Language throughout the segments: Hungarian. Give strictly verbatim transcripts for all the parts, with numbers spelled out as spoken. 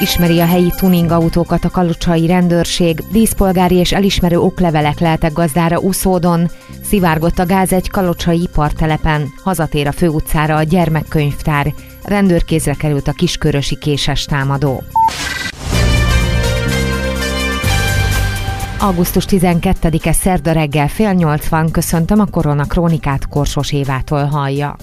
ismeri a helyi tuningautókat a kalocsai rendőrség, díszpolgári és elismerő oklevelek leltek gazdára úszódon, szivárgott a gáz egy kalocsai ipartelepen, hazatér a főutcára a gyermekkönyvtár, rendőrkézre került a kiskörösi késes támadó. augusztus tizenkettedike szerda reggel fél nyolcvan, köszöntöm, a Korona Krónikát, Korsos Évától hallja.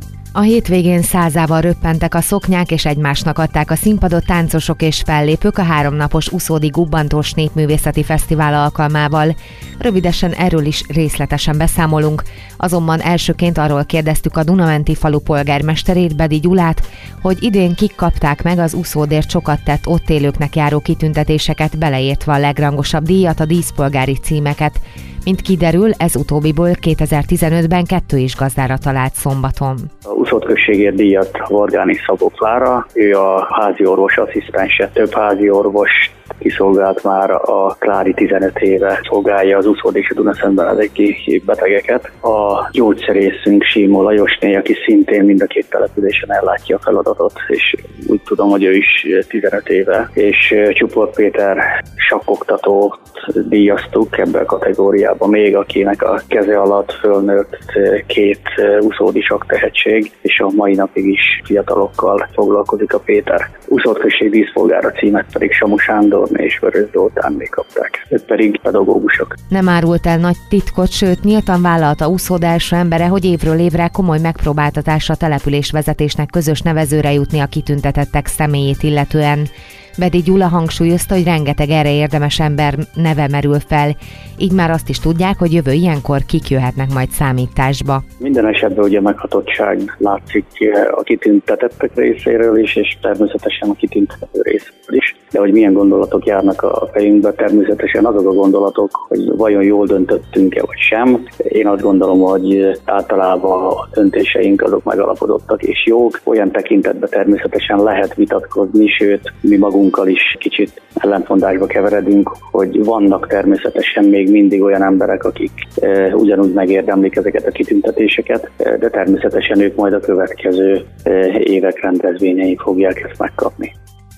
A hétvégén százával röppentek a szoknyák, és egymásnak adták a színpadot táncosok és fellépők a háromnapos Uszódi Gubbantós Népművészeti Fesztivál alkalmával. Rövidesen erről is részletesen beszámolunk, azonban elsőként arról kérdeztük a Dunamenti falu polgármesterét, Bedi Gyulát, hogy idén kik kapták meg az úszódért sokat tett ott élőknek járó kitüntetéseket, beleértve a legrangosabb díjat, a díszpolgári címeket. Mint kiderül, ez utóbbiból kétezer-tizenötben kettő is gazdára talált szombaton. A Uszód községért díjat Vargáni Szabó Klára, ő a házi orvos asszisztense, több házi orvos kiszolgált már, a Klári tizenöt éve szolgálja az Uszód és a Dunaszentbenedeki betegeket. A gyógyszerészünk Símó Lajosné, aki szintén mind a két településen ellátja a feladatot, és úgy tudom, hogy ő is tizenöt éve, és Csupor Péter sakkoktatót díjaztuk ebben a kategóriában még, akinek a keze alatt fölnőtt két uszódi saktehetség, és a mai napig is fiatalokkal foglalkozik a Péter. Uszód község díszpolgára címet pedig Samu Sándor és Vörös Zoltán még kapták. Ők pedig pedagógusok. Nem árult el nagy titkot, sőt nyíltan vállalta Uszód első embere, hogy évről évre komoly megpróbáltatásra településvezetésnek közös nevezőre jutni a kitüntetettek személyét illetően. Bedi Gyula hangsúlyozta, hogy rengeteg erre érdemes ember neve merül fel, így már azt is tudják, hogy jövő ilyenkor kik jöhetnek majd számításba. Minden esetben ugye meghatottság látszik a kitüntetettek részéről is, és természetesen a kitüntető részéről is. De hogy milyen gondolatok járnak a fejünkbe, természetesen azok a gondolatok, hogy vajon jól döntöttünk-e vagy sem. Én azt gondolom, hogy általában a döntéseink azok megalapodottak és jók. Olyan tekintetben természetesen lehet vitatkozni, sőt mi magunkkal is kicsit ellentmondásba keveredünk, hogy vannak természetesen még mindig olyan emberek, akik e, ugyanúgy megérdemlik ezeket a kitüntetéseket, de természetesen ők majd a következő e, évek rendezvényein fogják ezt megkapni.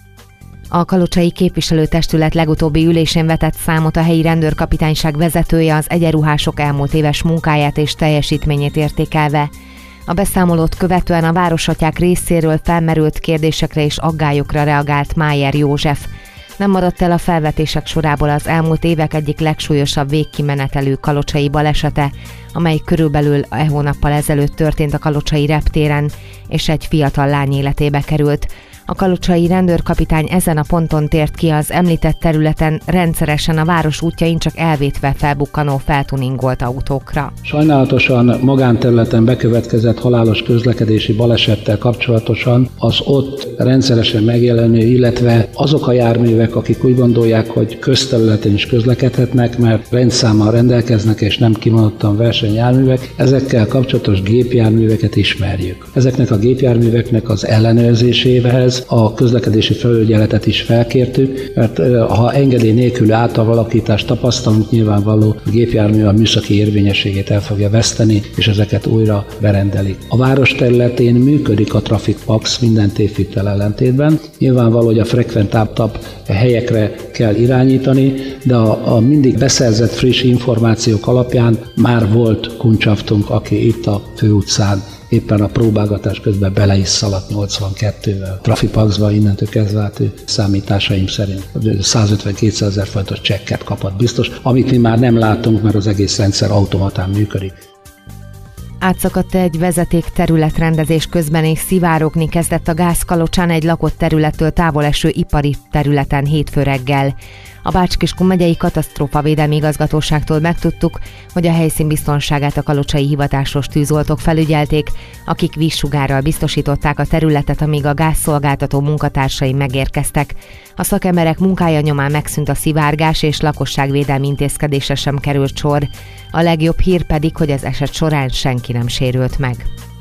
A kalocsai képviselőtestület legutóbbi ülésén vetett számot a helyi rendőrkapitányság vezetője az egyenruhások elmúlt éves munkáját és teljesítményét értékelve. A beszámolót követően a városatyák részéről felmerült kérdésekre és aggályokra reagált Májer József. Nem maradt el a felvetések sorából az elmúlt évek egyik legsúlyosabb végkimenetelő kalocsai balesete, amely körülbelül e hónappal ezelőtt történt a kalocsai reptéren, és egy fiatal lány életébe került. A kalocsai rendőrkapitány ezen a ponton tért ki, az említett területen rendszeresen a város útjain csak elvétve felbukkanó feltuningolt autókra. Sajnálatosan magánterületen bekövetkezett halálos közlekedési balesettel kapcsolatosan az ott rendszeresen megjelenő, illetve azok a járművek, akik úgy gondolják, hogy közterületen is közlekedhetnek, mert rendszámmal rendelkeznek és nem kimondottan versenyjárművek, ezekkel kapcsolatos gépjárműveket ismerjük. Ezeknek a gépjárműveknek az ellenőrzéséhez a közlekedési felügyeletet is felkértük, mert ha engedély nélkül átalakítást tapasztalunk, nyilvánvaló a gépjármű a műszaki érvényességét el fogja veszteni, és ezeket újra berendelik. A város területén működik a Traffic Pax minden tévhittel ellentétben. Nyilvánvaló, hogy a frekventább helyekre kell irányítani, de a, a mindig beszerzett friss információk alapján már volt kuncsaftunk, aki itt a főutcán éppen a próbálgatás közben bele is szaladt nyolcvankettővel. Trafipaxba innentől kezdve hát számításaim szerint százötven-kétszázezer forintos csekket kapott biztos, amit mi már nem látunk, mert az egész rendszer automatán működik. Átszakadt egy vezeték területrendezés közben, és szivárogni kezdett a gáz Kalocsán egy lakott területtől távol eső ipari területen hétfő reggel. A Bács-Kiskun megyei katasztrófavédelmi igazgatóságtól megtudtuk, hogy a helyszín biztonságát a kalocsai hivatásos tűzoltók felügyelték, akik vízsugárral biztosították a területet, amíg a gázszolgáltató munkatársai megérkeztek. A szakemberek munkája nyomán megszűnt a szivárgás, és lakosságvédelmi intézkedésre sem került sor. A legjobb hír pedig, hogy az eset során senki nem sérült meg.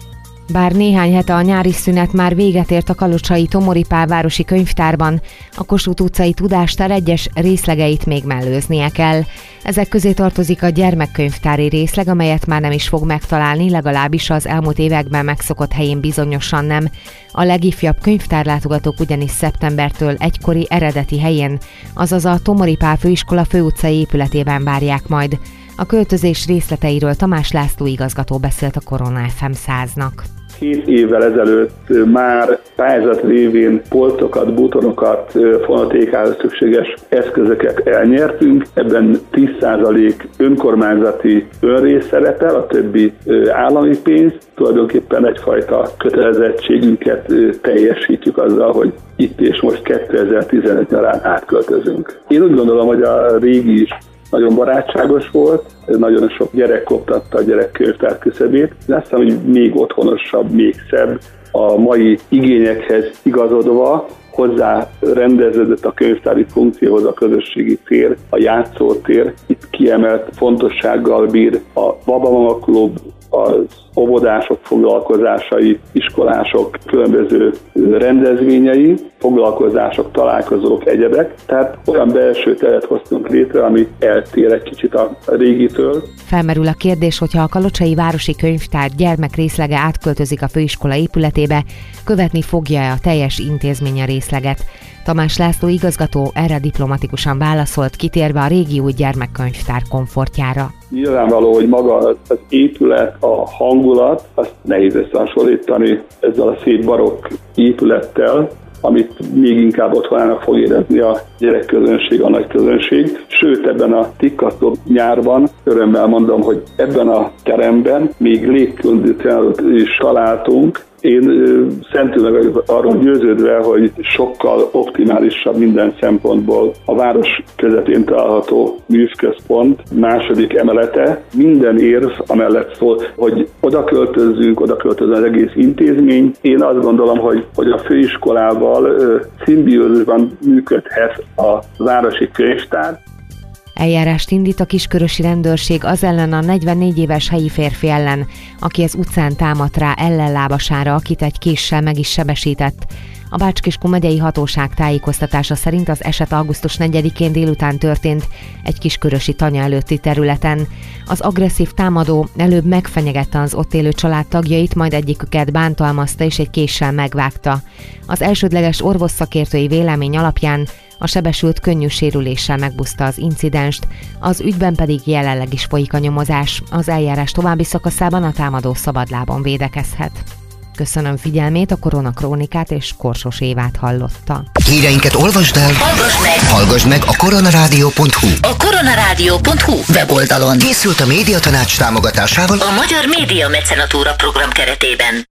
Bár néhány hete a nyári szünet már véget ért a kalocsai Tomori Pál városi könyvtárban, a Kossuth utcai Tudástár egyes részlegeit még mellőznie kell. Ezek közé tartozik a gyermekkönyvtári részleg, amelyet már nem is fog megtalálni, legalábbis az elmúlt években megszokott helyén bizonyosan nem. A legifjabb könyvtárlátogatók ugyanis szeptembertől egykori eredeti helyén, azaz a Tomori Pál főiskola főutcai épületében várják majd. A költözés részleteiről Tamás László igazgató beszélt a Korona ef em száznak. Két évvel ezelőtt már pályázat révén polcokat, butonokat, fonotékához szükséges eszközöket elnyertünk. Ebben tíz százalék önkormányzati önrész szerepel, a többi állami pénz. Tulajdonképpen egyfajta kötelezettségünket teljesítjük azzal, hogy itt és most kétezer-tizenöt nyarán átköltözünk. Én úgy gondolom, hogy a régi is nagyon barátságos volt, nagyon sok gyerek koptatta a gyerekkönyvtár küszöbét. Azt hiszem, hogy még otthonosabb, még szebb, a mai igényekhez igazodva hozzá rendeződött a könyvtári funkcióhoz a közösségi tér, a játszótér. Itt kiemelt fontossággal bír a Babamama Klub, az óvodások foglalkozásai, iskolások különböző rendezvényei, foglalkozások, találkozók, egyebek. Tehát olyan belső teret hoztunk létre, ami eltér egy kicsit a régitől. Felmerül a kérdés, hogyha a Kalocsai Városi Könyvtár gyermekrészlege átköltözik a főiskola épületébe, követni fogja-e a teljes intézmény a részleget. Tamás László igazgató erre diplomatikusan válaszolt, kitérve a régi új gyermekkönyvtár komfortjára. Nyilvánvaló, hogy maga az épület, a hangulat, azt nehéz összehasonlítani ezzel a szép barokk épülettel, amit még inkább otthonának fog érezni a gyerekközönség, a nagy közönség. Sőt, ebben a tikkasztó nyárban örömmel mondom, hogy ebben a teremben még légkondicionálót is találtunk. Én szentül meg arról győződve, hogy sokkal optimálisabb minden szempontból a város közepén található művközpont második emelete. Minden érv amellett szól, hogy oda költözzünk, oda költözön az egész intézmény. Én azt gondolom, hogy, hogy a főiskolával szimbiózisban működhet a városi könyvtár. Eljárást indít a kiskörösi rendőrség az ellen a negyvennégy éves helyi férfi ellen, aki az utcán támadt rá ellenlábasára, akit egy késsel meg is sebesített. A Bács-Kiskun megyei hatóság tájékoztatása szerint az eset augusztus negyedikén délután történt egy kiskörösi tanya előtti területen. Az agresszív támadó előbb megfenyegette az ott élő családtagjait, majd egyiküket bántalmazta és egy késsel megvágta. Az elsődleges orvosszakértői vélemény alapján a sebesült könnyű sérüléssel megbuszta az incidenst, az ügyben pedig jelenleg is folyik a nyomozás. Az eljárás további szakaszában a támadó szabadlábon védekezhet. Köszönöm figyelmét, a Korona Krónikát és Korsos Évát hallotta. Híreinket olvasd el, hallgass meg, hallgass meg a koronarádió pont hu. A koronarádió pont hu weboldalon Készült a Médiatanács támogatásával a Magyar Média Mecenatúra program keretében.